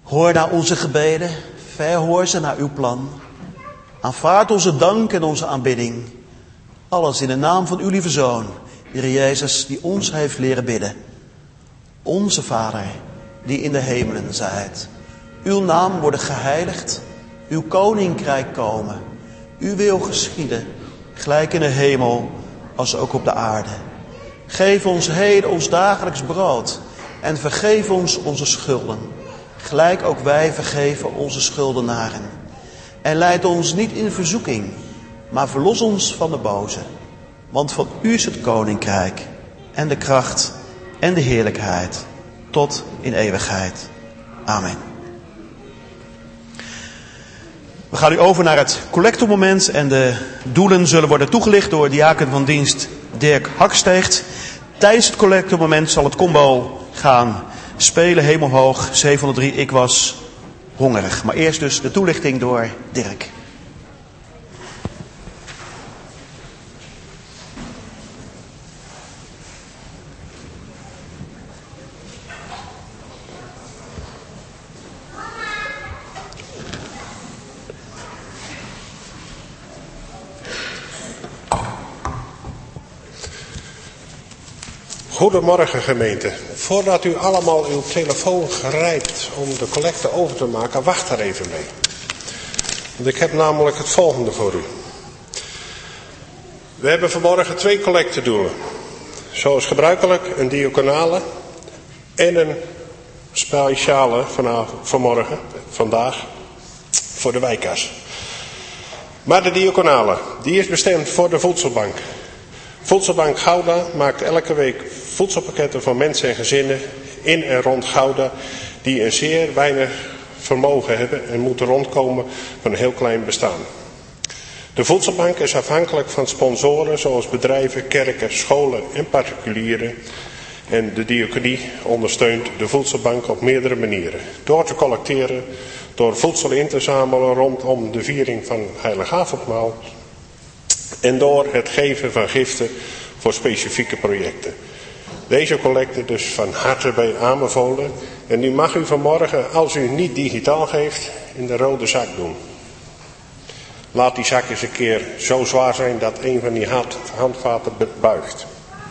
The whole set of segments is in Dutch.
Hoor naar onze gebeden, verhoor ze naar uw plan. Aanvaard onze dank en onze aanbidding. Alles in de naam van uw lieve Zoon, Heer Jezus, die ons heeft leren bidden. Onze Vader, die in de hemelen zijt. Uw naam worden geheiligd, uw koninkrijk komen. Uw wil geschieden, gelijk in de hemel als ook op de aarde. Geef ons heden ons dagelijks brood en vergeef ons onze schulden. Gelijk ook wij vergeven onze schuldenaren. En leid ons niet in verzoeking, maar verlos ons van de boze. Want van u is het koninkrijk en de kracht en de heerlijkheid tot in eeuwigheid. Amen. We gaan nu over naar het collectemoment en de doelen zullen worden toegelicht door diaken van dienst Dirk Haksteegt. Tijdens het collectemoment zal het combo gaan spelen, hemelhoog, 703, ik was hongerig. Maar eerst dus de toelichting door Dirk. Goedemorgen gemeente. Voordat u allemaal uw telefoon grijpt om de collecte over te maken, wacht daar even mee. Want ik heb namelijk het volgende voor u. We hebben vanmorgen 2 collectedoelen. Zoals gebruikelijk een diaconale en een speciale vandaag, voor de wijkkas. Maar de diaconale, die is bestemd voor de voedselbank. Voedselbank Gouda maakt elke week voedselpakketten voor mensen en gezinnen in en rond Gouda die een zeer weinig vermogen hebben en moeten rondkomen van een heel klein bestaan. De voedselbank is afhankelijk van sponsoren zoals bedrijven, kerken, scholen en particulieren. En de diaconie ondersteunt de voedselbank op meerdere manieren. Door te collecteren, door voedsel in te zamelen rondom de viering van Heilig Avondmaal. En door het geven van giften voor specifieke projecten. Deze collecte dus van harte bij aanbevolen. En die mag u vanmorgen, als u niet digitaal geeft, in de rode zak doen. Laat die zak eens een keer zo zwaar zijn dat een van die handvaten buigt.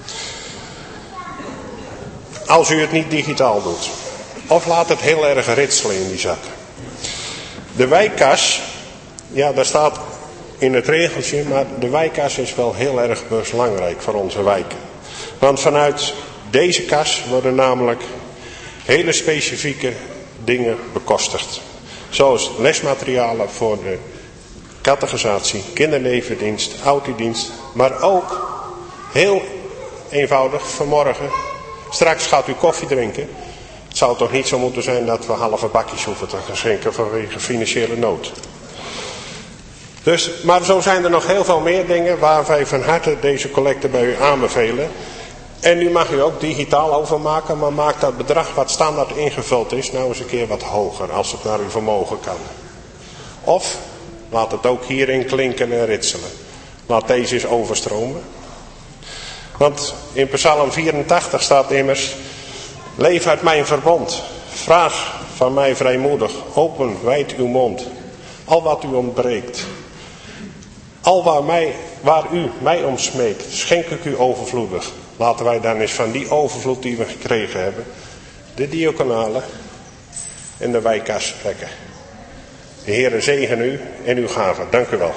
Als u het niet digitaal doet. Of laat het heel erg ritselen in die zak. De wijkkas, ja daar staat in het regeltje, maar de wijkkas is wel heel erg belangrijk voor onze wijken. Want vanuit deze kas worden namelijk hele specifieke dingen bekostigd. Zoals lesmaterialen voor de catechisatie, kindernevendienst, oudtiedienst. Maar ook, heel eenvoudig, vanmorgen, straks gaat u koffie drinken. Het zou toch niet zo moeten zijn dat we halve bakjes hoeven te gaan schenken vanwege financiële nood. Dus, maar zo zijn er nog heel veel meer dingen waar wij van harte deze collecte bij u aanbevelen. En nu mag u ook digitaal overmaken, maar maak dat bedrag wat standaard ingevuld is nou eens een keer wat hoger als het naar uw vermogen kan. Of laat het ook hierin klinken en ritselen. Laat deze eens overstromen. Want in Psalm 84 staat immers: leef uit mijn verbond, vraag van mij vrijmoedig, open wijd uw mond, al wat u ontbreekt. Al waar u mij om smeekt, schenk ik u overvloedig. Laten wij dan eens van die overvloed die we gekregen hebben, de diaconale en de wijkkas trekken. De Heere zegen u en uw gaven. Dank u wel.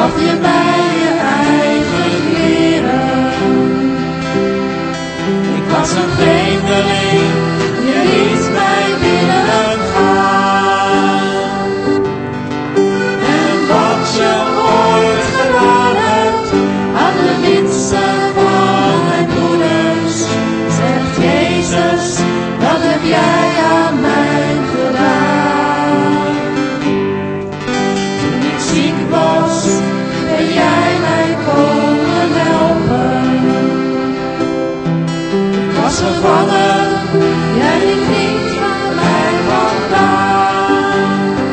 gaf je mij je eigen kleren. Ik was een vreemdeling, je liet mij binnengaan. En wat je ooit gedaan hebt aan de minste van mijn broeders, zegt Jezus, dat heb jij aan mij gedaan. Toen ik ziek was, ben jij mij komen helpen. Ik was gevangen, jij liep niet van mij vandaan.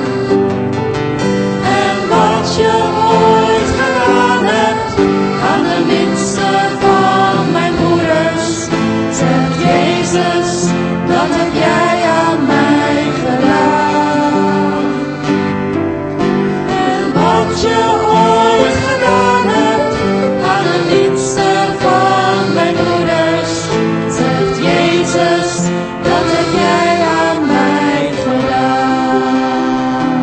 En wat je ooit gedaan hebt aan de minste van mijn broeders, zegt Jezus, dat heb jij aan mij gedaan. En wat je ooit gedaan hebt aan de minste van mijn broeders, zegt Jezus, dat heb jij aan mij gedaan.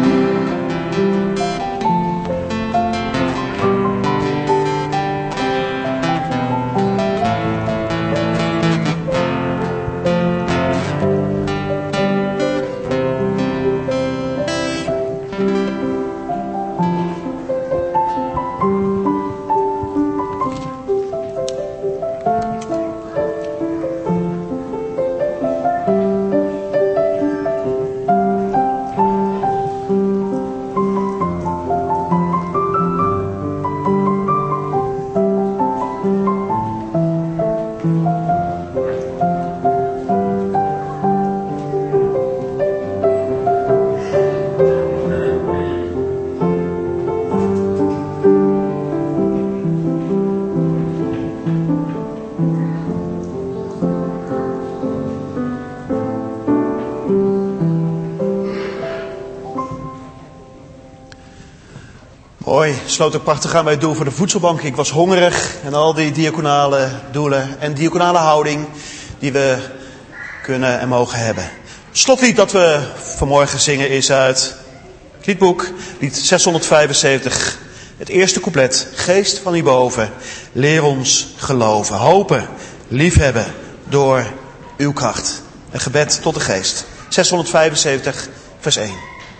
Mooi, sloot ook prachtig aan bij het doel voor de voedselbank. Ik was hongerig en al die diaconale doelen en diaconale houding die we kunnen en mogen hebben. Het slotlied dat we vanmorgen zingen is uit het liedboek, lied 675. Het eerste couplet, Geest van hierboven, leer ons geloven, hopen, liefhebben door uw kracht. Een gebed tot de geest. 675, vers 1.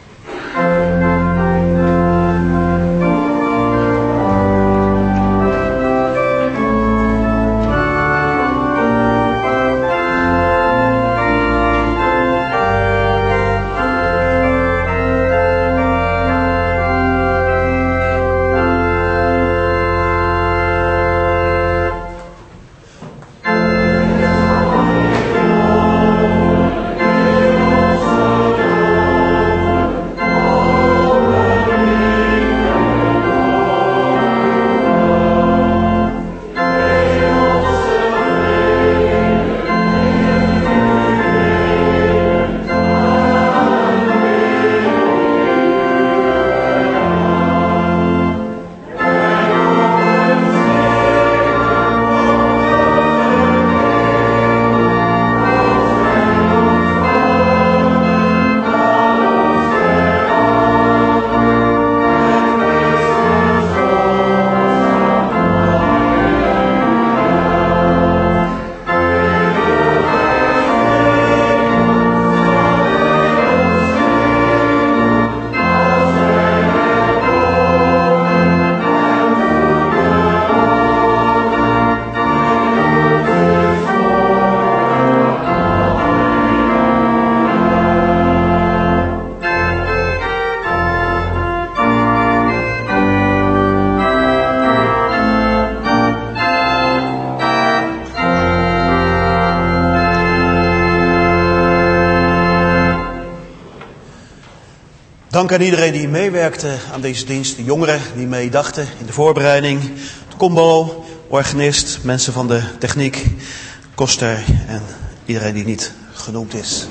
Dank aan iedereen die meewerkte aan deze dienst. De jongeren die meedachten in de voorbereiding. De combo, organist, mensen van de techniek, koster en iedereen die niet genoemd is.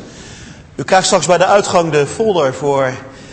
U krijgt straks bij de uitgang de folder voor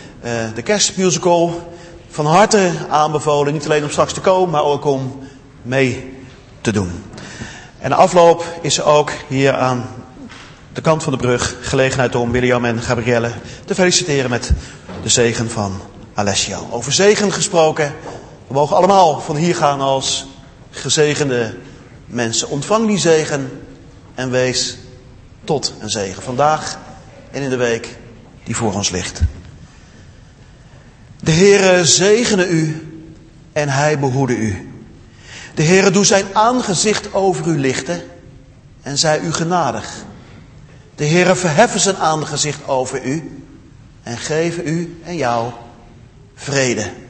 de kerstmusical. Van harte aanbevolen, niet alleen om straks te komen, maar ook om mee te doen. En na afloop is er ook hier aan de kant van de brug gelegenheid om William en Gabrielle te feliciteren met de zegen van Alessio. Over zegen gesproken, We mogen allemaal van hier gaan als gezegende mensen. Ontvang die zegen en wees tot een zegen. Vandaag en in de week die voor ons ligt. De Heere zegene u en hij behoede u. De Heere doe zijn aangezicht over u lichten en zij u genadig. De Heere verheffen zijn aangezicht over u en geven u en jou vrede.